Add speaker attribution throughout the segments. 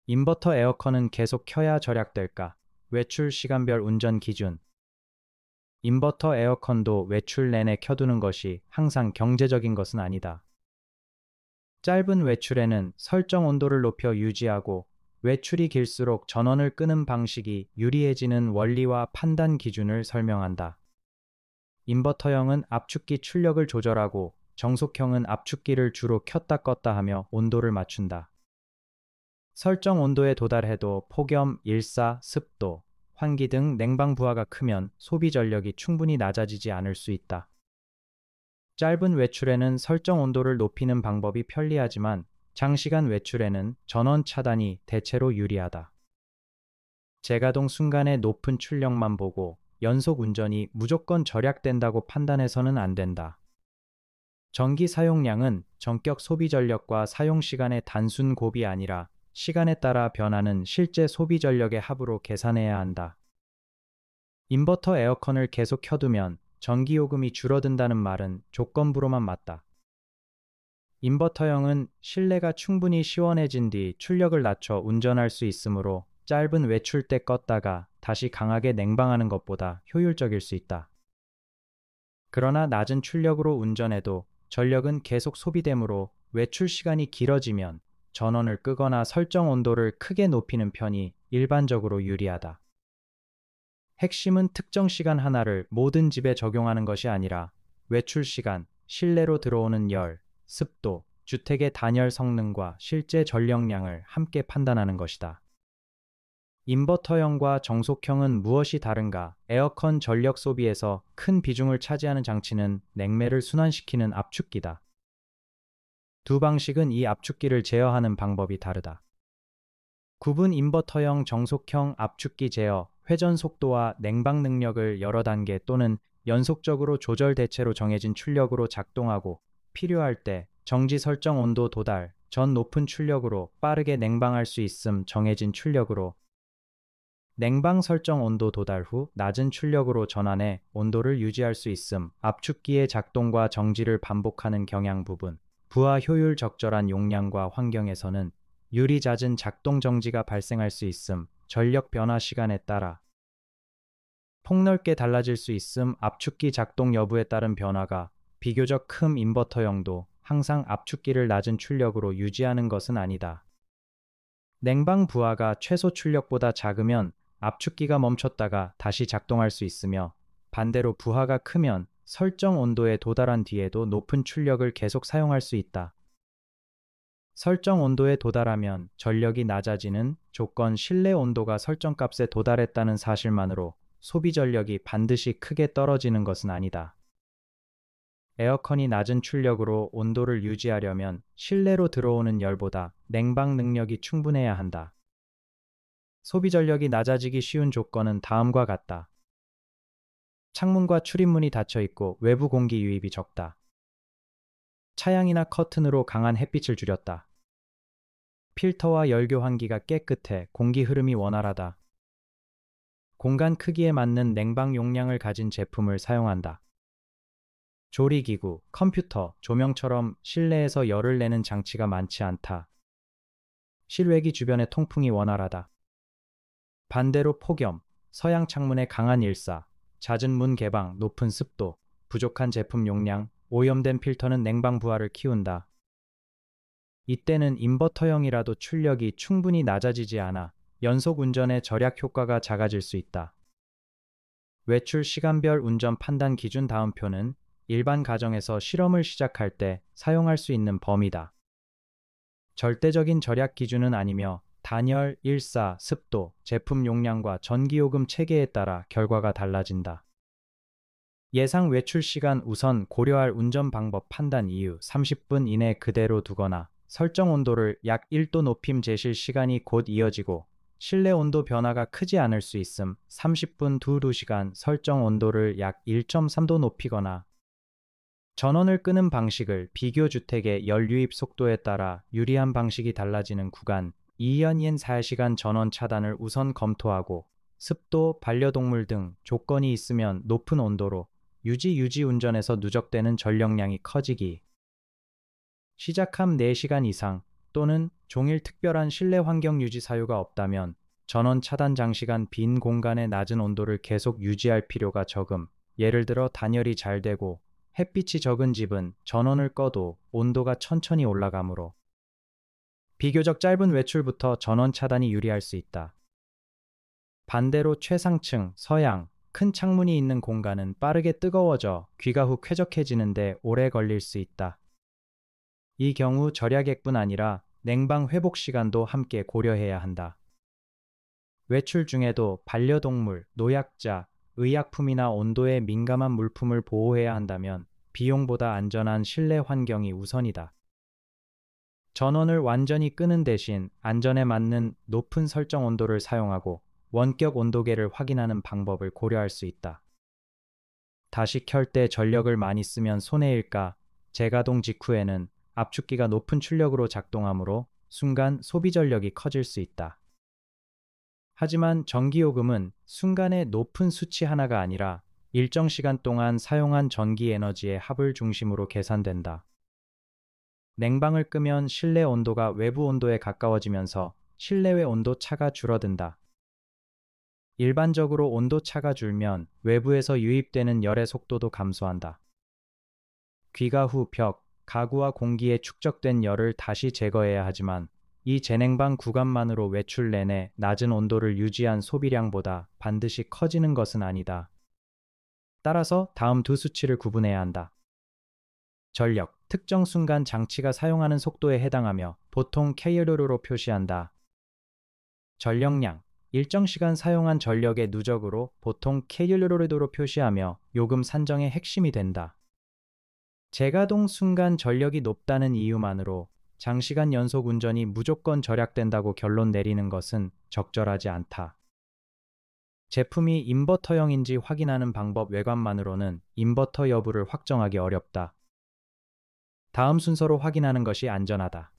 Speaker 1: 인버터 에어컨은 계속 켜야 절약될까? 외출 시간별 운전 기준. 인버터 에어컨도 외출 내내 켜두는 것이 항상 경제적인 것은 아니다. 짧은 외출에는 설정 온도를 높여 유지하고 외출이 길수록 전원을 끄는 방식이 유리해지는 원리와 판단 기준을 설명한다. 인버터형은 압축기 출력을 조절하고 정속형은 압축기를 주로 켰다 껐다 하며 온도를 맞춘다. 설정 온도에 도달해도 폭염, 일사, 습도, 환기 등 냉방 부하가 크면 소비 전력이 충분히 낮아지지 않을 수 있다. 짧은 외출에는 설정 온도를 높이는 방법이 편리하지만 장시간 외출에는 전원 차단이 대체로 유리하다. 제가동 순간의 높은 출력만 보고 연속 운전이 무조건 절약된다고 판단해서는 안 된다. 전기 사용량은 전격 소비 전력과 사용 시간의 단순 곱이 아니라 시간에 따라 변하는 실제 소비 전력의 합으로 계산해야 한다. 인버터 에어컨을 계속 켜두면 전기요금이 줄어든다는 말은 조건부로만 맞다. 인버터형은 실내가 충분히 시원해진 뒤 출력을 낮춰 운전할 수 있으므로 짧은 외출 때 껐다가 다시 강하게 냉방하는 것보다 효율적일 수 있다. 그러나 낮은 출력으로 운전해도 전력은 계속 소비되므로 외출 시간이 길어지면 전원을 끄거나 설정 온도를 크게 높이는 편이 일반적으로 유리하다. 핵심은 특정 시간 하나를 모든 집에 적용하는 것이 아니라 외출 시간, 실내로 들어오는 열, 습도, 주택의 단열 성능과 실제 전력량을 함께 판단하는 것이다. 인버터형과 정속형은 무엇이 다른가? 에어컨 전력 소비에서 큰 비중을 차지하는 장치는 냉매를 순환시키는 압축기다. 두 방식은 이 압축기를 제어하는 방법이 다르다. 구분 인버터형 정속형 압축기 제어, 회전 속도와 냉방 능력을 여러 단계 또는 연속적으로 조절 대체로 정해진 출력으로 작동하고 필요할 때 정지 설정 온도 도달 전 높은 출력으로 빠르게 냉방할 수 있음 정해진 출력으로 냉방 설정 온도 도달 후 낮은 출력으로 전환해 온도를 유지할 수 있음 압축기의 작동과 정지를 반복하는 경향 부분 부하 효율 적절한 용량과 환경에서는 유리 잦은 작동 정지가 발생할 수 있음 전력 변화 시간에 따라 폭넓게 달라질 수 있음 압축기 작동 여부에 따른 변화가 비교적 큰 인버터형도 항상 압축기를 낮은 출력으로 유지하는 것은 아니다. 냉방 부하가 최소 출력보다 작으면 압축기가 멈췄다가 다시 작동할 수 있으며 반대로 부하가 크면 설정 온도에 도달한 뒤에도 높은 출력을 계속 사용할 수 있다. 설정 온도에 도달하면 전력이 낮아지는 조건 실내 온도가 설정값에 도달했다는 사실만으로 소비 전력이 반드시 크게 떨어지는 것은 아니다. 에어컨이 낮은 출력으로 온도를 유지하려면 실내로 들어오는 열보다 냉방 능력이 충분해야 한다. 소비 전력이 낮아지기 쉬운 조건은 다음과 같다. 창문과 출입문이 닫혀 있고 외부 공기 유입이 적다. 차양이나 커튼으로 강한 햇빛을 줄였다. 필터와 열교 환기가 깨끗해 공기 흐름이 원활하다. 공간 크기에 맞는 냉방 용량을 가진 제품을 사용한다. 조리기구, 컴퓨터, 조명처럼 실내에서 열을 내는 장치가 많지 않다. 실외기 주변의 통풍이 원활하다. 반대로 폭염, 서양 창문의 강한 일사, 잦은 문 개방, 높은 습도, 부족한 제품 용량, 오염된 필터는 냉방 부하를 키운다. 이때는 인버터형이라도 출력이 충분히 낮아지지 않아 연속 운전의 절약 효과가 작아질 수 있다. 외출 시간별 운전 판단 기준 다음표는 일반 가정에서 실험을 시작할 때 사용할 수 있는 범위다. 절대적인 절약 기준은 아니며 단열, 일사, 습도, 제품 용량과 전기요금 체계에 따라 결과가 달라진다. 예상 외출 시간 우선 고려할 운전 방법 판단 이유 30분 이내 그대로 두거나 설정 온도를 약 1도 높임 제실 시간이 곧 이어지고 실내 온도 변화가 크지 않을 수 있음 30분 2시간 설정 온도를 약 1.3도 높이거나 전원을 끄는 방식을 비교 주택의 열 유입 속도에 따라 유리한 방식이 달라지는 구간 2연 4시간 전원 차단을 우선 검토하고 습도, 반려동물 등 조건이 있으면 높은 온도로 유지 운전에서 누적되는 전력량이 커지기 시작함 4시간 이상 또는 종일 특별한 실내 환경 유지 사유가 없다면 전원 차단 장시간 빈 공간의 낮은 온도를 계속 유지할 필요가 적음. 예를 들어 단열이 잘 되고 햇빛이 적은 집은 전원을 꺼도 온도가 천천히 올라가므로 비교적 짧은 외출부터 전원 차단이 유리할 수 있다. 반대로 최상층, 서양, 큰 창문이 있는 공간은 빠르게 뜨거워져 귀가 후 쾌적해지는데 오래 걸릴 수 있다. 이 경우 절약액뿐 아니라 냉방 회복 시간도 함께 고려해야 한다. 외출 중에도 반려동물, 노약자, 의약품이나 온도에 민감한 물품을 보호해야 한다면 비용보다 안전한 실내 환경이 우선이다. 전원을 완전히 끄는 대신 안전에 맞는 높은 설정 온도를 사용하고 원격 온도계를 확인하는 방법을 고려할 수 있다. 다시 켤 때 전력을 많이 쓰면 손해일까? 재가동 직후에는 압축기가 높은 출력으로 작동하므로 순간 소비 전력이 커질 수 있다. 하지만 전기요금은 순간의 높은 수치 하나가 아니라 일정 시간 동안 사용한 전기 에너지의 합을 중심으로 계산된다. 냉방을 끄면 실내 온도가 외부 온도에 가까워지면서 실내외 온도 차가 줄어든다. 일반적으로 온도 차가 줄면 외부에서 유입되는 열의 속도도 감소한다. 귀가 후 벽, 가구와 공기에 축적된 열을 다시 제거해야 하지만 이 재냉방 구간만으로 외출 내내 낮은 온도를 유지한 소비량보다 반드시 커지는 것은 아니다. 따라서 다음 두 수치를 구분해야 한다. 전력, 특정 순간 장치가 사용하는 속도에 해당하며 보통 kR로 표시한다. 전력량, 일정 시간 사용한 전력의 누적으로 보통 kR로 표시하며 요금 산정의 핵심이 된다. 재가동 순간 전력이 높다는 이유만으로 장시간 연속 운전이 무조건 절약된다고 결론 내리는 것은 적절하지 않다. 제품이 인버터형인지 확인하는 방법 외관만으로는 인버터 여부를 확정하기 어렵다. 다음 순서로 확인하는 것이 안전하다.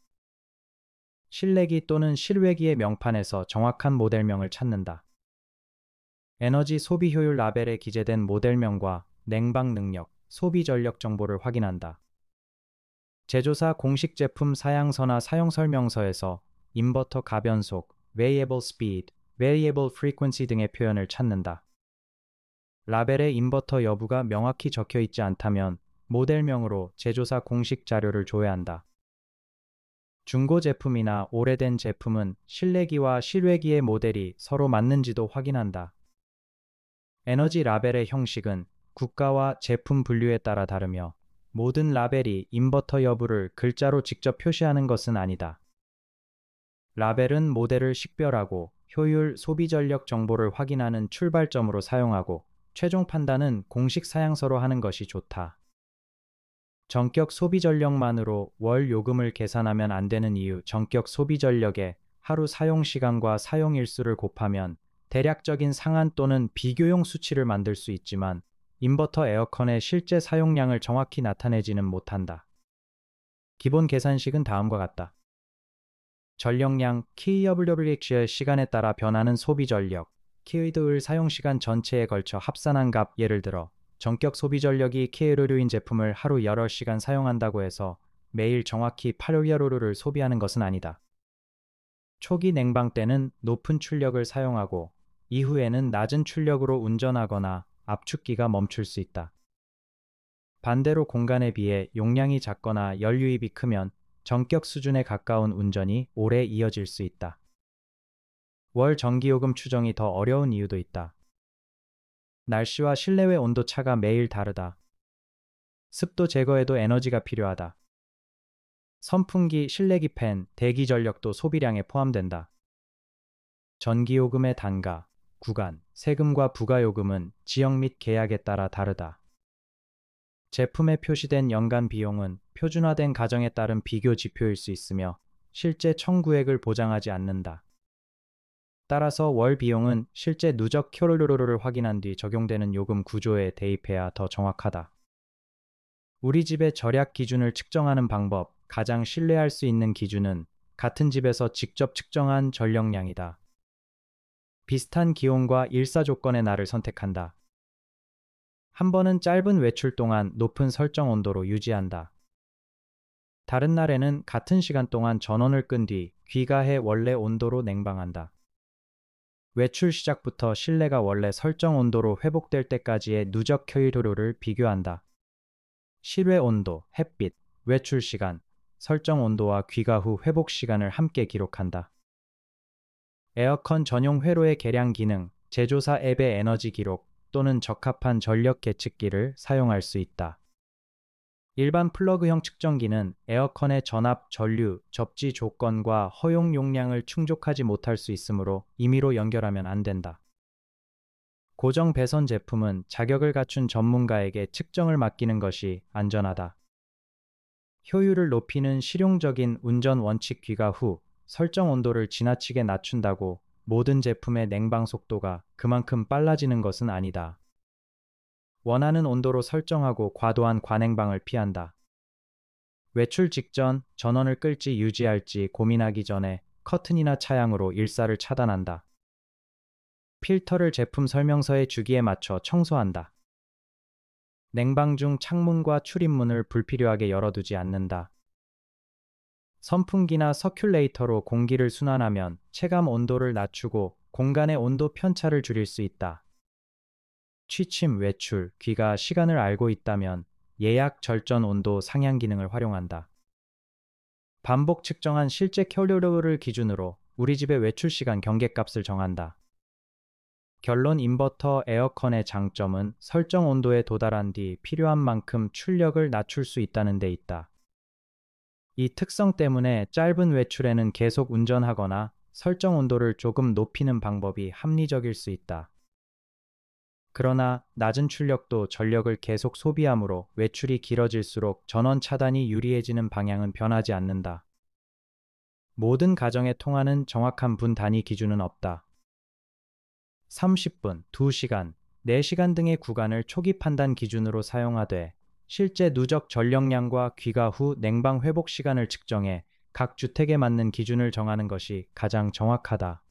Speaker 1: 실내기 또는 실외기의 명판에서 정확한 모델명을 찾는다. 에너지 소비 효율 라벨에 기재된 모델명과 냉방 능력, 소비 전력 정보를 확인한다. 제조사 공식 제품 사양서나 사용 설명서에서 인버터 가변속, variable speed, variable frequency 등의 표현을 찾는다. 라벨에 인버터 여부가 명확히 적혀 있지 않다면 모델명으로 제조사 공식 자료를 조회한다. 중고 제품이나 오래된 제품은 실내기와 실외기의 모델이 서로 맞는지도 확인한다. 에너지 라벨의 형식은 국가와 제품 분류에 따라 다르며 모든 라벨이 인버터 여부를 글자로 직접 표시하는 것은 아니다. 라벨은 모델을 식별하고 효율, 소비 전력 정보를 확인하는 출발점으로 사용하고 최종 판단은 공식 사양서로 하는 것이 좋다. 전격 소비 전력만으로 월 요금을 계산하면 안 되는 이유. 전격 소비 전력에 하루 사용 시간과 사용 일수를 곱하면 대략적인 상한 또는 비교용 수치를 만들 수 있지만 인버터 에어컨의 실제 사용량을 정확히 나타내지는 못한다. 기본 계산식은 다음과 같다. 전력량 kWh의 시간에 따라 변하는 소비 전력, kWh의 사용시간 전체에 걸쳐 합산한 값. 예를 들어 전격 소비 전력이 kWh인 제품을 하루 8시간 사용한다고 해서 매일 정확히 8kWh를 소비하는 것은 아니다. 초기 냉방 때는 높은 출력을 사용하고 이후에는 낮은 출력으로 운전하거나 압축기가 멈출 수 있다. 반대로 공간에 비해 용량이 작거나 열 유입이 크면 전격 수준에 가까운 운전이 오래 이어질 수 있다. 월 전기요금 추정이 더 어려운 이유도 있다. 날씨와 실내외 온도 차가 매일 다르다. 습도 제거에도 에너지가 필요하다. 선풍기, 실내기 팬, 대기 전력도 소비량에 포함된다. 전기요금의 단가, 구간, 세금과 부가요금은 지역 및 계약에 따라 다르다. 제품에 표시된 연간 비용은 표준화된 가정에 따른 비교 지표일 수 있으며 실제 청구액을 보장하지 않는다. 따라서 월 비용은 실제 누적 킬로를 확인한 뒤 적용되는 요금 구조에 대입해야 더 정확하다. 우리 집의 절약 기준을 측정하는 방법, 가장 신뢰할 수 있는 기준은 같은 집에서 직접 측정한 전력량이다. 비슷한 기온과 일사 조건의 날을 선택한다. 한 번은 짧은 외출 동안 높은 설정 온도로 유지한다. 다른 날에는 같은 시간 동안 전원을 끈 뒤 귀가해 원래 온도로 냉방한다. 외출 시작부터 실내가 원래 설정 온도로 회복될 때까지의 누적 효율을 비교한다. 실외 온도, 햇빛, 외출 시간, 설정 온도와 귀가 후 회복 시간을 함께 기록한다. 에어컨 전용 회로의 계량 기능, 제조사 앱의 에너지 기록 또는 적합한 전력 계측기를 사용할 수 있다. 일반 플러그형 측정기는 에어컨의 전압, 전류, 접지 조건과 허용 용량을 충족하지 못할 수 있으므로 임의로 연결하면 안 된다. 고정 배선 제품은 자격을 갖춘 전문가에게 측정을 맡기는 것이 안전하다. 효율을 높이는 실용적인 운전 원칙 귀가 후 설정 온도를 지나치게 낮춘다고 모든 제품의 냉방 속도가 그만큼 빨라지는 것은 아니다. 원하는 온도로 설정하고 과도한 과냉방을 피한다. 외출 직전 전원을 끌지 유지할지 고민하기 전에 커튼이나 차양으로 일사를 차단한다. 필터를 제품 설명서의 주기에 맞춰 청소한다. 냉방 중 창문과 출입문을 불필요하게 열어두지 않는다. 선풍기나 서큘레이터로 공기를 순환하면 체감 온도를 낮추고 공간의 온도 편차를 줄일 수 있다. 취침, 외출, 귀가 시간을 알고 있다면 예약 절전 온도 상향 기능을 활용한다. 반복 측정한 실제 캘로리를 기준으로 우리 집의 외출 시간 경계값을 정한다. 결론 인버터 에어컨의 장점은 설정 온도에 도달한 뒤 필요한 만큼 출력을 낮출 수 있다는 데 있다. 이 특성 때문에 짧은 외출에는 계속 운전하거나 설정 온도를 조금 높이는 방법이 합리적일 수 있다. 그러나 낮은 출력도 전력을 계속 소비하므로 외출이 길어질수록 전원 차단이 유리해지는 방향은 변하지 않는다. 모든 가정에 통하는 정확한 분 단위 기준은 없다. 30분, 2시간, 4시간 등의 구간을 초기 판단 기준으로 사용하되 실제 누적 전력량과 귀가 후 냉방 회복 시간을 측정해 각 주택에 맞는 기준을 정하는 것이 가장 정확하다.